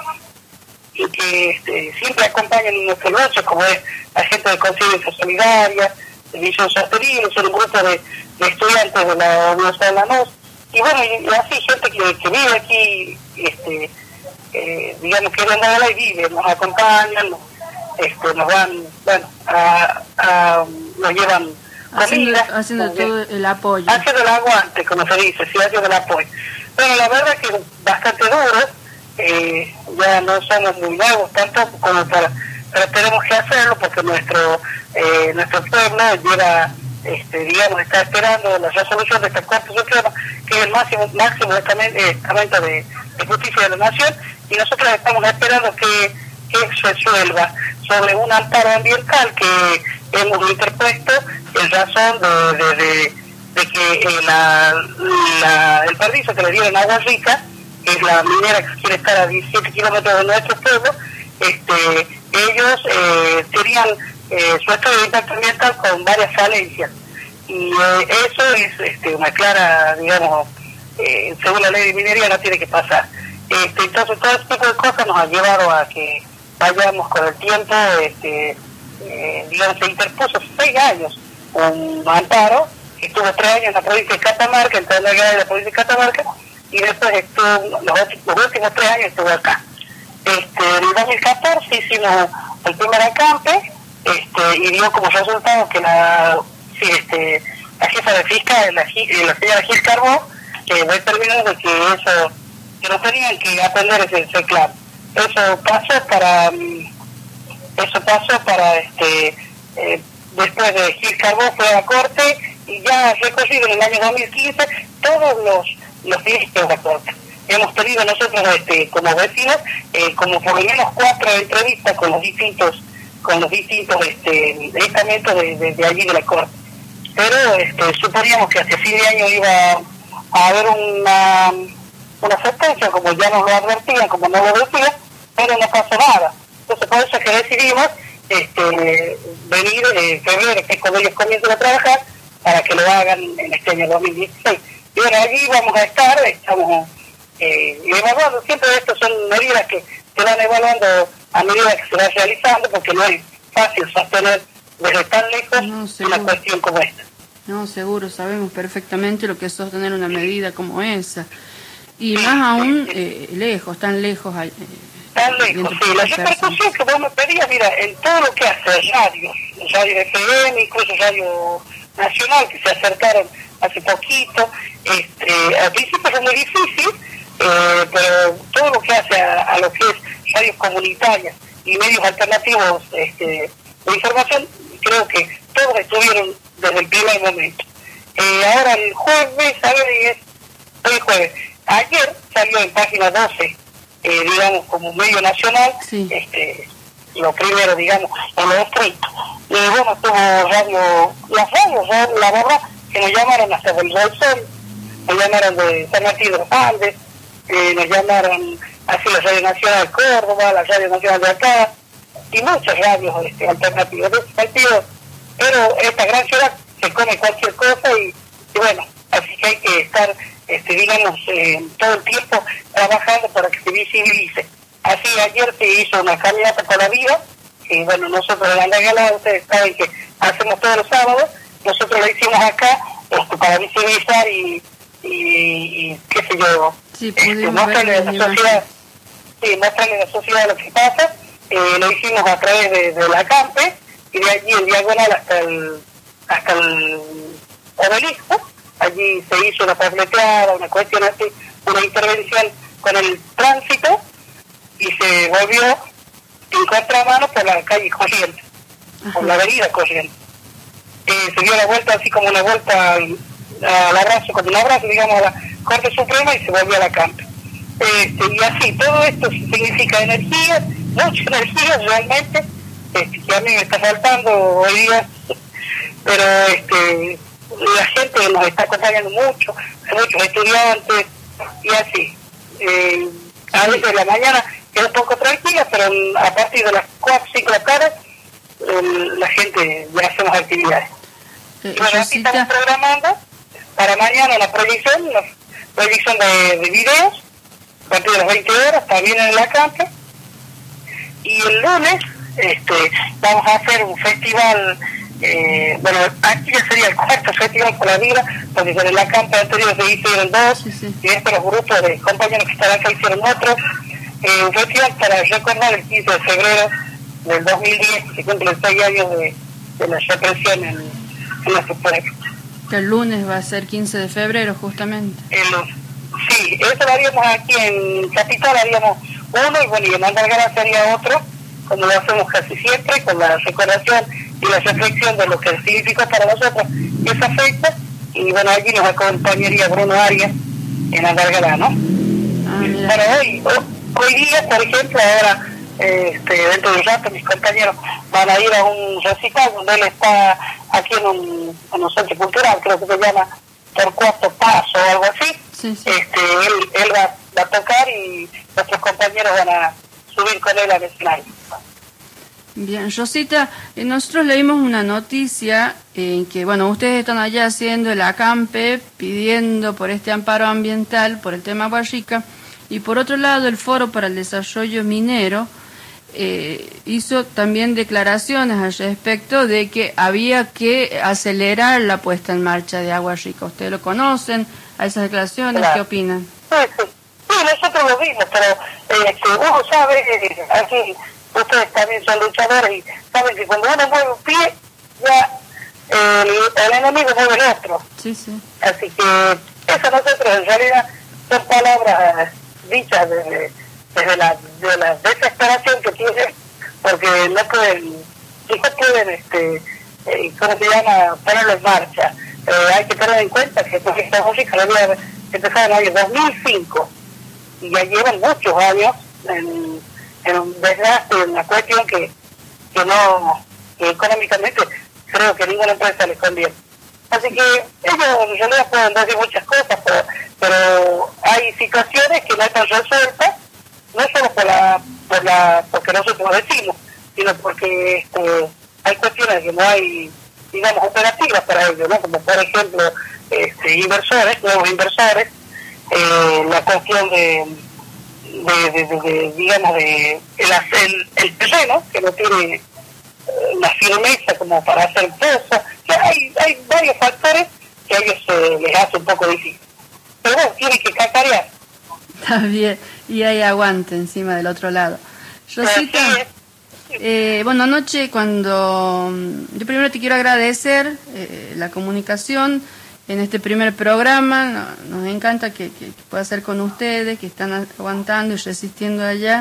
y que este, siempre acompañan en nuestro lucha, como es la gente de Conciencia Solidaria, de Visión Sostenible, son un grupo de, de estudiantes de la Universidad de Lanús, y bueno, y, y así, gente que, que vive aquí, este, Eh, digamos que en la y vive, nos acompañan, nos, este, nos van, bueno, a, a, nos llevan haciendo, comida, haciendo eh, todo el apoyo. haciendo el aguante, como se dice, sí, haciendo el apoyo. Bueno, la verdad es que es bastante duro, eh, ya no somos muy nuevos tanto como para, pero tenemos que hacerlo porque nuestro eh, nuestro pueblo lleva, este, digamos, está esperando la resolución de esta Corte Suprema, que es el máximo máximo estamento de, de justicia de la nación, y nosotros estamos esperando que, que se resuelva sobre un amparo ambiental que hemos interpuesto en razón de, de, de, de que eh, la, la, el permiso que le dieron a Agua Rica, que es la minera que quiere estar a diecisiete kilómetros de nuestro pueblo, este, ellos eh, tenían eh, su estudio de impacto ambiental con varias falencias, y eh, eso es este, una clara, digamos, eh, según la ley de minería no tiene que pasar. Este, entonces todo este tipo de cosas nos ha llevado a que vayamos con el tiempo, este, eh, digamos, se interpuso hace seis años un amparo que estuvo tres años en la provincia de Catamarca, en toda la guerra de la provincia de Catamarca, y después estuvo, los, los últimos tres años estuvo acá. Este, en el dos mil catorce hicimos el primer acampe, este, y dio como resultado que la, sí, este, la jefa de fiscal, la, la señora Gil Carbó, que determinó de que eso, que no tenían que atender ese reclamo. Eso pasó para, eso pasó para, este, eh, después de Gil Carbó fue a la corte y ya ha recorrido en el año dos mil quince todos los, los delitos de la corte. Hemos tenido nosotros, este, como vecinos, eh, como por lo menos cuatro entrevistas con los distintos, con los distintos, este, estamentos de, de, de allí de la corte. Pero, este, suponíamos que hacia fin de año iba a haber una, una sentencia, como ya nos lo advertían, como no lo decían, pero no pasó nada. Entonces, por eso es que decidimos este, venir en eh, febrero, que es cuando ellos comienzan a trabajar, para que lo hagan en este año dos mil dieciséis. Y bueno, allí vamos a estar, estamos eh, evaluando, siempre estas son medidas que se van evaluando a medida que se va realizando, porque no es fácil sostener desde tan lejos no, una cuestión como esta. No, seguro, sabemos perfectamente lo que es sostener una medida como esa. Y sí, más aún, sí, sí. Eh, lejos, tan lejos, eh, Tan lejos, sí. La repercusión que vos me pedías, mira, en todo lo que hace radio, radio F M, incluso Radio Nacional, que se acercaron hace poquito, este, al principio fue muy difícil, eh, pero todo lo que hace a, a lo que es radios comunitarias y medios alternativos este, de información, creo que todos estuvieron desde el primer momento. Eh, ahora el jueves, ¿sabes? Es, hoy jueves. Ayer salió en página doce, eh, digamos, como medio nacional, sí. este lo primero, digamos, en los escritos. Y bueno, tuvo radio, las radios, la verdad, que nos llamaron hasta del Sol, nos llamaron de San Martín de los Andes, eh, nos llamaron así la Radio Nacional de Córdoba, la Radio Nacional de acá, y muchas radios este, alternativas de ese sentido, pero esta gran ciudad se come cualquier cosa y, y bueno, así que hay que estar, este, digamos, eh, todo el tiempo trabajando para que se visibilice. Así ayer se hizo una caminata por la vida, y bueno, nosotros en Andalgalá, ustedes saben que hacemos todos los sábados, nosotros lo hicimos acá este, para visibilizar y, y, y qué sé yo, sí, este, mostrarle a la sociedad, sí, mostrarle a la sociedad lo que pasa. Eh, lo hicimos a través de, de la Campe y de allí en diagonal hasta el hasta el obelisco. Allí se hizo una tableteada, una cuestión así, una intervención con el tránsito y se volvió en contramano por la calle Corrientes, por la avenida Corrientes. Eh, se dio la vuelta así como una vuelta al, al abrazo, como un abrazo, digamos, a la Corte Suprema y se volvió a la Campe. Este, y así, todo esto significa energía, mucha energía realmente, este, que a mí me está faltando hoy día, pero este, la gente nos está acompañando mucho, hay muchos estudiantes, y así. Eh, a veces de la mañana queda un poco tranquila, pero a partir de las cuatro, cinco de la tarde, eh, la gente ya hacemos actividades. Eh, y bueno, aquí estamos programando para mañana una proyección, una proyección de, de videos, a partir de las veinte horas, también en la Campe. Y el lunes este, vamos a hacer un festival, eh, bueno, aquí ya sería el cuarto festival por la vida, porque con la Campe anterior se hicieron dos, sí, sí. Y estos los grupos de compañeros que están acá hicieron otro. Eh, un festival para recordar el quince de febrero del dos mil diez, que cumple seis años de, de la represión en, en nuestro pueblo. Que el lunes va a ser quince de febrero, justamente. El lunes. Sí, eso lo haríamos aquí en Capital, haríamos uno, y bueno, y en Andalgalá sería otro, como lo hacemos casi siempre, con la recordación y la reflexión de lo que significó para nosotros esa fecha, y bueno, allí nos acompañaría Bruno Arias en Andalgalá, ¿no? Ah, bueno, hoy, hoy día, por ejemplo, ahora, este, dentro de un rato, mis compañeros van a ir a un recital donde él está aquí en un, en un centro cultural, creo que se llama Por Cuarto Paso o algo así. Sí, sí. Este, él, él va, va a tocar y nuestros compañeros van a subir con él al escenario. Bien, Rosita, eh, nosotros leímos una noticia en que, bueno, ustedes están allá haciendo el acampe, pidiendo por este amparo ambiental, por el tema Huayrica, y por otro lado el Foro para el Desarrollo Minero eh, hizo también declaraciones al respecto de que había que acelerar la puesta en marcha de Agua Rica. ¿Ustedes lo conocen? ¿A esas declaraciones? Claro. ¿Qué opinan? Sí, sí. Sí, nosotros lo vimos, pero eh, que uno sabe, eh, aquí ustedes también son luchadores y saben que cuando uno mueve un pie, ya eh, el, el enemigo mueve el otro. Sí, sí. Así que eso nosotros en realidad son palabras dichas desde, desde la, de la desesperación que tienen, porque no pueden, no pueden, este, eh, ¿cómo se llama?, ponerlo en marcha. Eh, hay que tener en cuenta que esta música la había empezado en el año dos mil cinco y ya llevan muchos años en, en un desgaste, en una cuestión que, que no, que económicamente creo que ninguna empresa les conviene. Así que ellos en realidad pueden decir muchas cosas, pero, pero hay situaciones que no están resueltas, no solo por la, por la, porque nosotros decimos, sino porque este, hay cuestiones que no hay, digamos, operativas para ellos, ¿no? Como por ejemplo este, inversores, nuevos inversores, eh, la cuestión de, de, de, de, de digamos, de el, el, el terreno, que no tiene eh, la firmeza como para hacer cosas. O sea, hay, hay varios factores que a ellos eh, les hace un poco difícil. Pero bueno, tienen que cacarear. Está bien, y hay aguante encima del otro lado. Rosita, eh, bueno, anoche cuando... Yo primero te quiero agradecer eh, la comunicación en este primer programa. No, nos encanta que, que, que pueda ser con ustedes, que están aguantando y resistiendo allá.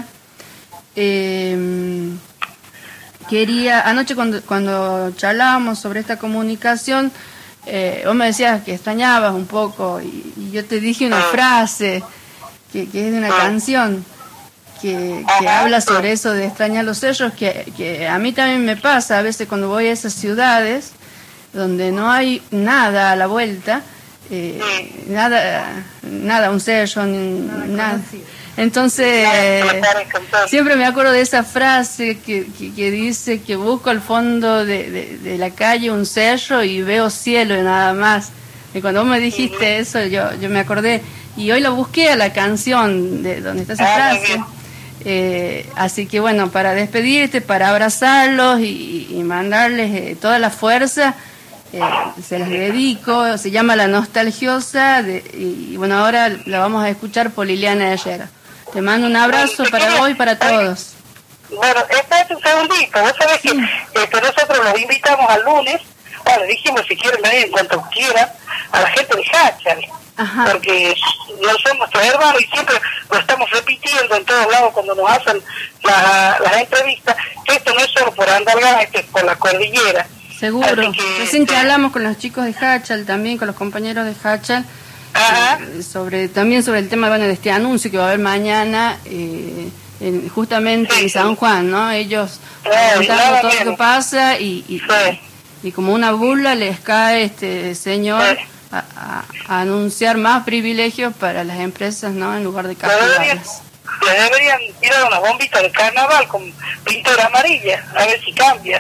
Eh, quería... Anoche cuando, cuando charlábamos sobre esta comunicación, eh, vos me decías que extrañabas un poco y, y yo te dije una frase que, que es de una canción. Que, que habla sobre eso de extrañar los sellos, que, que a mí también me pasa a veces cuando voy a esas ciudades donde no hay nada a la vuelta, eh, nada, nada, un sello, ni, nada. Entonces, eh, siempre me acuerdo de esa frase que, que, que dice que busco al fondo de, de, de la calle un sello y veo cielo y nada más. Y cuando vos me dijiste eso, yo, yo me acordé. Y hoy lo busqué a la canción de donde está esa frase. Eh, así que bueno, para despedirte, para abrazarlos y, y mandarles eh, toda la fuerza, eh, se las dedico. Se llama La Nostalgiosa de, y, y bueno, ahora la vamos a escuchar por Liliana Ayera. Te mando un abrazo para vos y para todos. Bueno, este es un segundito. Vos sabés sí. que este, nosotros los invitamos al lunes. Bueno, dijimos si quieren venir en cuanto quieran a la gente de Hachal. Ajá. Porque no son nuestros hermanos y siempre lo estamos repitiendo en todos lados cuando nos hacen la, las entrevistas, que esto no es solo por Andalgalá, esto es por la cordillera. Seguro. Que, Recién que hablamos con los chicos de Hachal, también con los compañeros de Hachal, eh, sobre también sobre el tema, bueno, de este anuncio que va a haber mañana, eh, en, justamente sí, en San sí. Juan, ¿no? Ellos contaron todo lo que pasa y, y, sí. y, y como una burla les cae este señor... Sí. A, a, a anunciar más privilegios para las empresas, ¿no? En lugar de castigarlas. Le deberían tirar una bombita de carnaval con pintura amarilla, a ver si cambia.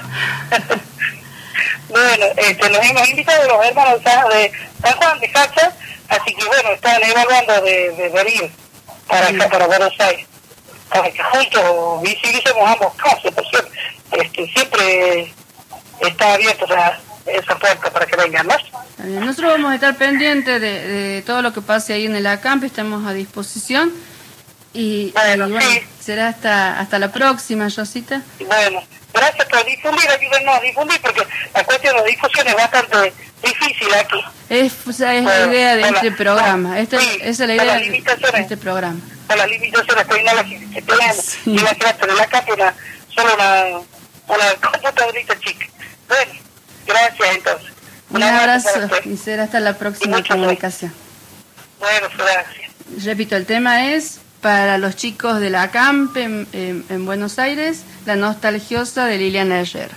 Bueno, este, nos hemos invitado los hermanos de San Juan de Hachal, así que bueno, están evaluando de, de venir para acá, para Buenos Aires, para que juntos visibilicemos ambos casos, por cierto. Este, siempre está abierta esa, esa puerta para que vengan más. Nosotros vamos a estar pendientes de, de todo lo que pase ahí en el acampe, estamos a disposición y, bueno, y bueno sí. será hasta hasta la próxima, Rosita. Bueno, gracias por difundir, ayúdenos a difundir porque la cuestión de difusión es bastante difícil aquí. Es, o sea, es bueno, la idea de este la, programa, no, este, sí, esa es la idea de, de este programa. Con las limitaciones tecnológicas que tenemos sí. y la clase en el acampe una, solo una, una computadorita chica. Bueno, gracias entonces. Un abrazo y será hasta la próxima comunicación. Bueno, gracias. Repito, el tema es para los chicos de la Acampe en, en, en Buenos Aires, La Nostalgiosa de Liliana Ayera.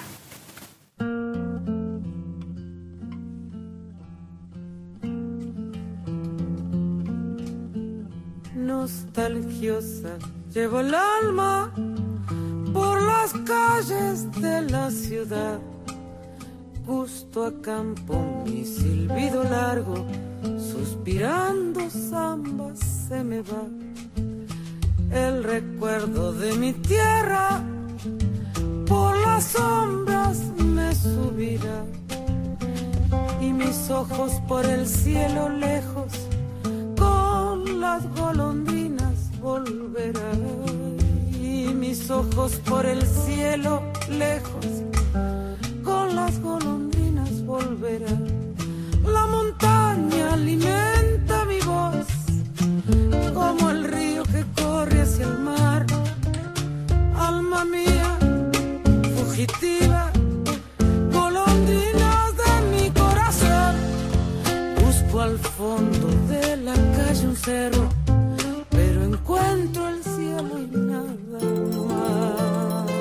Nostalgiosa, llevo el alma por las calles de la ciudad. Justo a campo mi silbido largo, suspirando samba se me va. El recuerdo de mi tierra por las sombras me subirá. Y mis ojos por el cielo lejos con las golondrinas volverán. Y mis ojos por el cielo lejos con las golondrinas volverá. La montaña alimenta mi voz como el río que corre hacia el mar. Alma mía fugitiva, golondrinas de mi corazón. Busco al fondo de la calle un cerro, pero encuentro el cielo y nada más.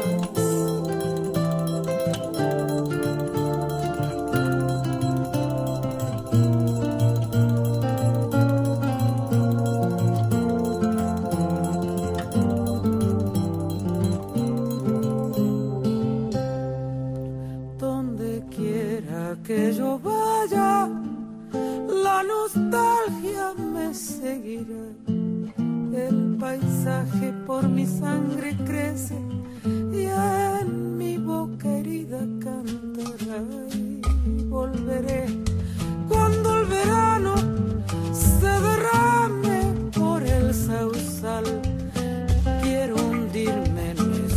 Que yo vaya, la nostalgia me seguirá. El paisaje por mi sangre crece y en mi boca herida cantará. Y volveré cuando el verano se derrame por el sausal. Quiero hundirme en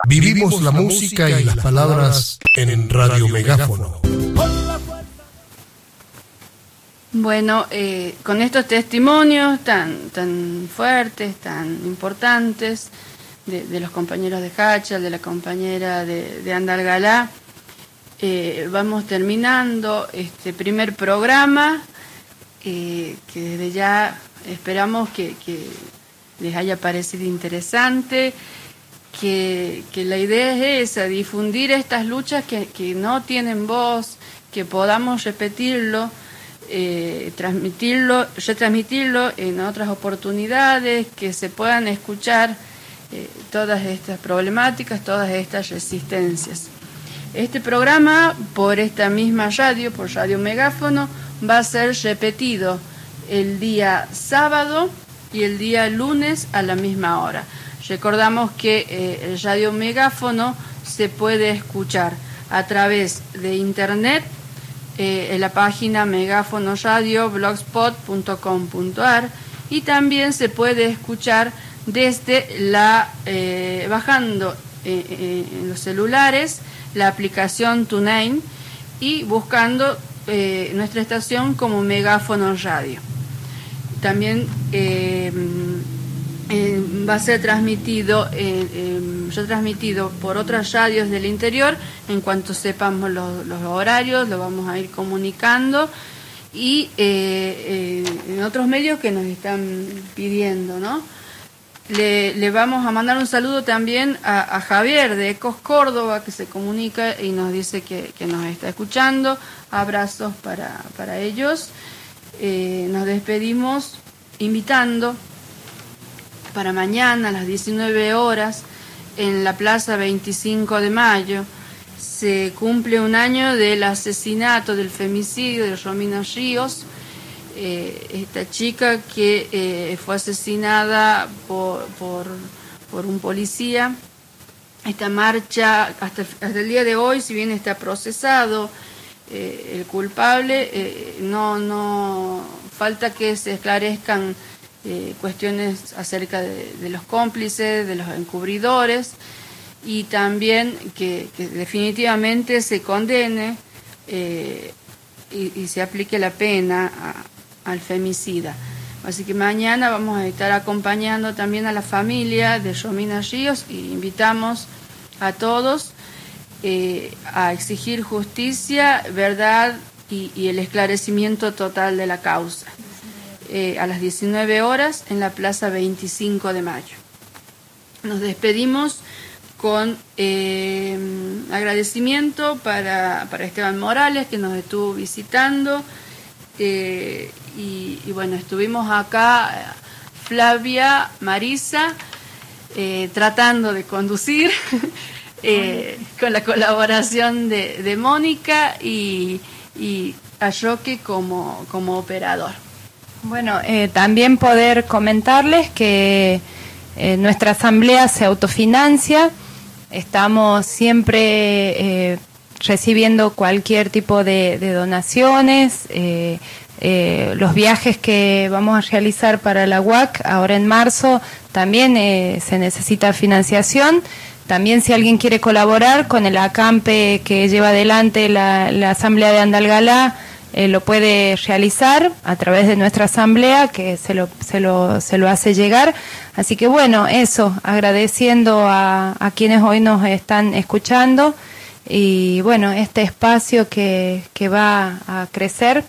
Vivimos la música y las palabras en Radio Megáfono. Bueno, eh, con estos testimonios tan, tan fuertes, tan importantes, de, de los compañeros de Hachal, de la compañera de, de Andalgalá, eh, vamos terminando este primer programa, eh, que desde ya esperamos que, que les haya parecido interesante, que, que la idea es esa, difundir estas luchas que, que no tienen voz, que podamos repetirlo, Eh, transmitirlo, retransmitirlo en otras oportunidades, que se puedan escuchar eh, todas estas problemáticas, todas estas resistencias. Este programa, por esta misma radio, por Radio Megáfono, va a ser repetido el día sábado y el día lunes a la misma hora. Recordamos que eh, el Radio Megáfono se puede escuchar a través de internet, Eh, en la página megafonoradio blogspot punto com punto a r, y también se puede escuchar desde la eh, bajando eh, eh, en los celulares la aplicación TuneIn y buscando eh, nuestra estación como Megáfono Radio. También eh, eh, va a ser transmitido eh, eh, retransmitido por otras radios del interior. En cuanto sepamos los, los horarios, lo vamos a ir comunicando, y eh, eh, en otros medios que nos están pidiendo, ¿no? Le, le vamos a mandar un saludo también a, a Javier de Ecos Córdoba, que se comunica y nos dice que, que nos está escuchando. Abrazos para, para ellos. Eh, nos despedimos invitando para mañana a las diecinueve horas en la Plaza veinticinco de mayo. Se cumple un año del asesinato, del femicidio de Romina Ríos, eh, esta chica que eh, fue asesinada por, por, por un policía. Esta marcha, hasta, hasta el día de hoy, si bien está procesado eh, el culpable, eh, no, no falta que se esclarezcan eh, cuestiones acerca de, de los cómplices, de los encubridores, y también que, que definitivamente se condene eh, y, y se aplique la pena a, al femicida. Así que mañana vamos a estar acompañando también a la familia de Romina Ríos, y invitamos a todos eh, a exigir justicia, verdad y, y el esclarecimiento total de la causa. Eh, a las diecinueve horas en la Plaza veinticinco de mayo. Nos despedimos con eh, agradecimiento para, para Esteban Morales, que nos estuvo visitando, eh, y, y bueno, estuvimos acá Flavia, Marisa, eh, tratando de conducir, eh, con la colaboración de, de Mónica y, y a Roque como, como operador. Bueno, eh, también poder comentarles que eh, nuestra asamblea se autofinancia. Estamos siempre eh, recibiendo cualquier tipo de, de donaciones. Eh, eh, los viajes que vamos a realizar para la U A C ahora en marzo también eh, se necesita financiación. También, si alguien quiere colaborar con el acampe que lleva adelante la, la Asamblea de Andalgalá, eh, lo puede realizar a través de nuestra asamblea, que se lo, se lo, se lo hace llegar. Así que bueno, eso, agradeciendo a, a quienes hoy nos están escuchando, y bueno, este espacio que, que va a crecer,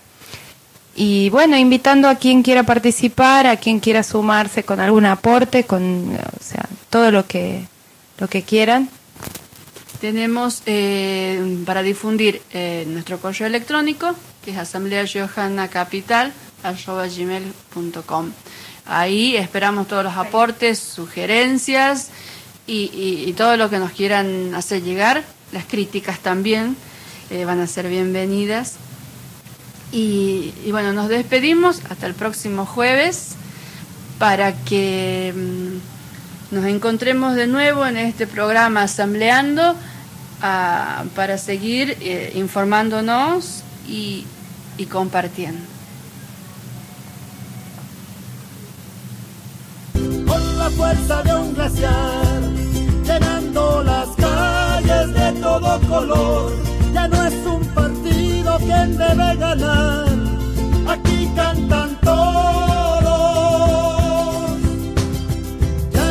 y bueno, invitando a quien quiera participar, a quien quiera sumarse con algún aporte, con, o sea, todo lo que, lo que quieran. Tenemos eh, para difundir eh, nuestro correo electrónico, que es asamblea riojana capital arroba gmail punto com. Ahí esperamos todos los aportes, sugerencias y, y, y todo lo que nos quieran hacer llegar. Las críticas también eh, van a ser bienvenidas. Y, y bueno, nos despedimos hasta el próximo jueves, para que mmm, nos encontremos de nuevo en este programa Asambleando, a, para seguir eh, informándonos y, y compartiendo. Con la fuerza de un glaciar, llenando las todo color. Ya no es un partido quien debe ganar,